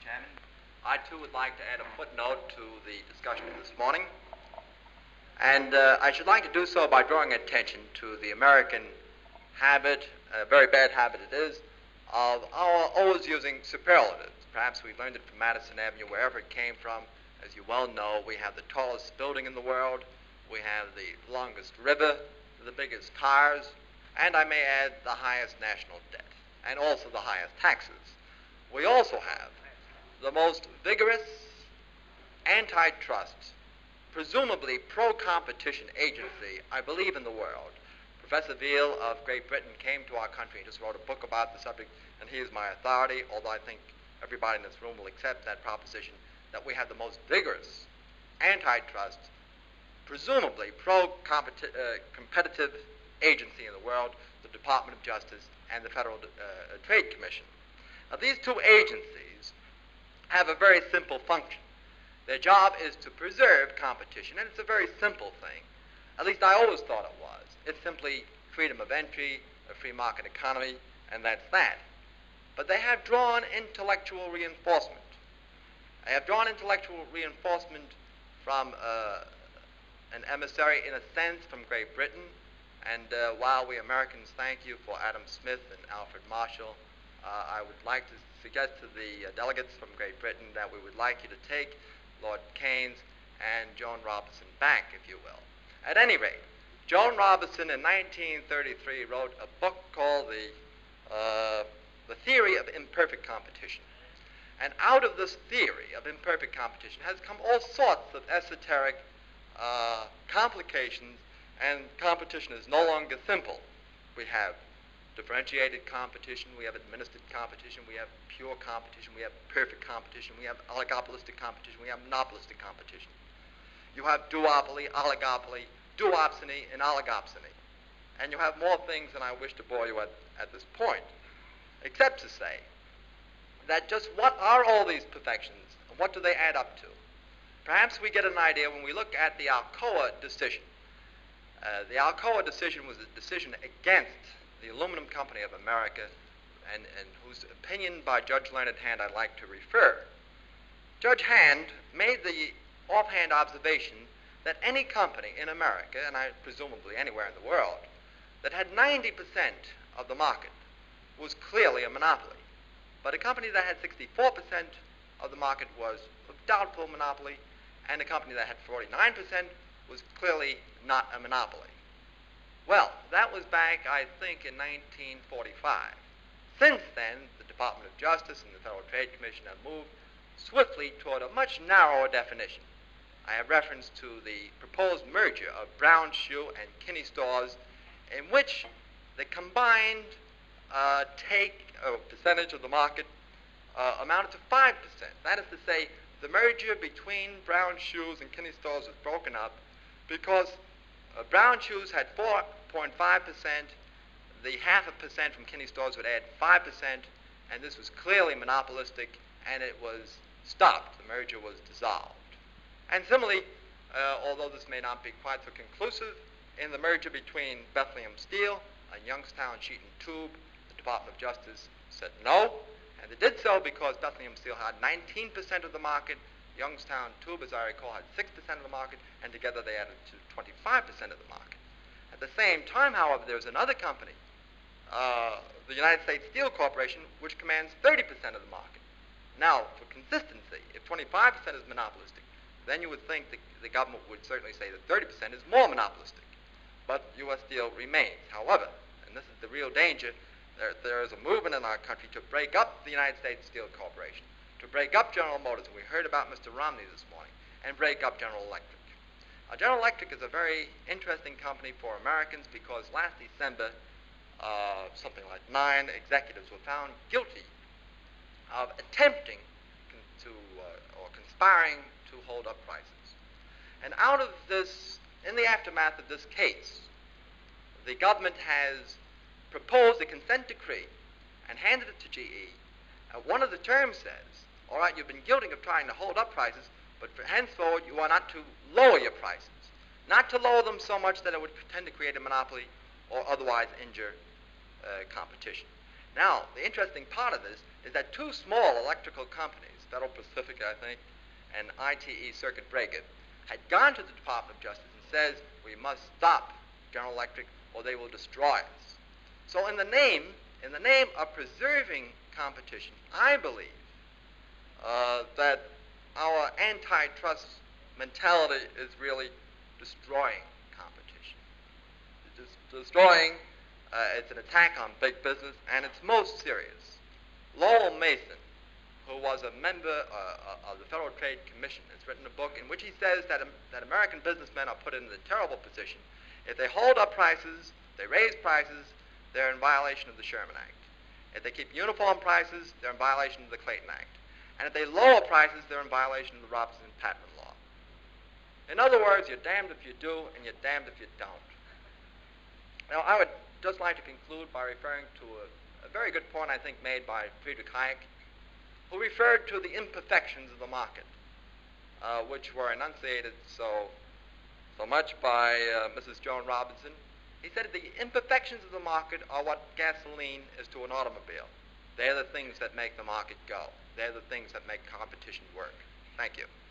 Chairman. I too would like to add a footnote to the discussion this morning. And I should like to do so by drawing attention to the American habit, a very bad habit it is, of our always using superlatives. Perhaps we learned it from Madison Avenue, wherever it came from. As you well know, we have the tallest building in the world, we have the longest river, the biggest tires, and I may add the highest national debt, and also the highest taxes. We also have the most vigorous antitrust, presumably pro-competition agency, I believe, in the world. Professor Veal of Great Britain came to our country and just wrote a book about the subject, and he is my authority, although I think everybody in this room will accept that proposition, that we have the most vigorous antitrust, presumably pro-competitive agency in the world, the Department of Justice and the Federal Trade Commission. Now, these two agencies have a very simple function. Their job is to preserve competition, and it's a very simple thing. At least I always thought it was. It's simply freedom of entry, a free market economy, and that's that. But they have drawn intellectual reinforcement. They have drawn intellectual reinforcement from an emissary, in a sense, from Great Britain. And while we Americans thank you for Adam Smith and Alfred Marshall, I would like to suggest to the delegates from Great Britain that we would like you to take Lord Keynes and Joan Robinson back, if you will. At any rate, Joan Robinson in 1933 wrote a book called The Theory of Imperfect Competition. And out of this theory of imperfect competition has come all sorts of esoteric complications, and competition is no longer simple. We have differentiated competition, we have administered competition, we have pure competition, we have perfect competition, we have oligopolistic competition, we have monopolistic competition. You have duopoly, oligopoly, duopsony, and oligopsony. And you have more things than I wish to bore you at this point, except to say that just what are all these perfections, and what do they add up to? Perhaps we get an idea when we look at the Alcoa decision. The Alcoa decision was a decision against the Aluminum Company of America, and whose opinion by Judge Learned Hand I'd like to refer. Judge Hand made the offhand observation that any company in America, and presumably anywhere in the world, that had 90% of the market was clearly a monopoly. But a company that had 64% of the market was a doubtful monopoly, and a company that had 49% was clearly not a monopoly. Well, that was back, I think, in 1945. Since then, the Department of Justice and the Federal Trade Commission have moved swiftly toward a much narrower definition. I have reference to the proposed merger of Brown Shoe and Kinney Stores, in which the combined percentage of the market amounted to 5%. That is to say, the merger between Brown Shoes and Kinney Stores was broken up because Brown Shoes had 4.5%, the 0.5% from Kinney Stores would add 5%, and this was clearly monopolistic, and it was stopped. The merger was dissolved. And similarly, although this may not be quite so conclusive, in the merger between Bethlehem Steel and Youngstown Sheet and Tube, the Department of Justice said no, and they did so because Bethlehem Steel had 19% of the market, Youngstown Tube, as I recall, had 6% of the market, and together they added to 25% of the market. At the same time, however, there was another company, the United States Steel Corporation, which commands 30% of the market. Now, for consistency, if 25% is monopolistic, then you would think the government would certainly say that 30% is more monopolistic. But U.S. Steel remains. However, and this is the real danger, there is a movement in our country to break up the United States Steel Corporation, to break up General Motors, and we heard about Mr. Romney this morning, and break up General Electric. General Electric is a very interesting company for Americans because last December, something like 9 executives were found guilty of attempting or conspiring to hold up prices. And out of this, in the aftermath of this case, the government has proposed a consent decree and handed it to GE. One of the terms says, all right, you've been guilty of trying to hold up prices, but henceforward you are not to lower your prices. Not to lower them so much that it would tend to create a monopoly or otherwise injure competition. Now, the interesting part of this is that two small electrical companies Federal Pacific, I think, and ITE Circuit Breaker, had gone to the Department of Justice and says, we must stop General Electric or they will destroy us. So in the name of preserving competition, I believe that our antitrust mentality is really destroying competition. Destroying, it's an attack on big business, and it's most serious. Lowell Mason, who was a member of the Federal Trade Commission, has written a book in which he says that American businessmen are put in the terrible position. If they hold up prices, they raise prices, they're in violation of the Sherman Act. If they keep uniform prices, they're in violation of the Clayton Act. And if they lower prices, they're in violation of the Robinson-Patman law. In other words, you're damned if you do, and you're damned if you don't. Now, I would just like to conclude by referring to a very good point, I think, made by Friedrich Hayek, who referred to the imperfections of the market, which were enunciated so much by Mrs. Joan Robinson. He said the imperfections of the market are what gasoline is to an automobile. They're the things that make the market go. They're the things that make competition work. Thank you.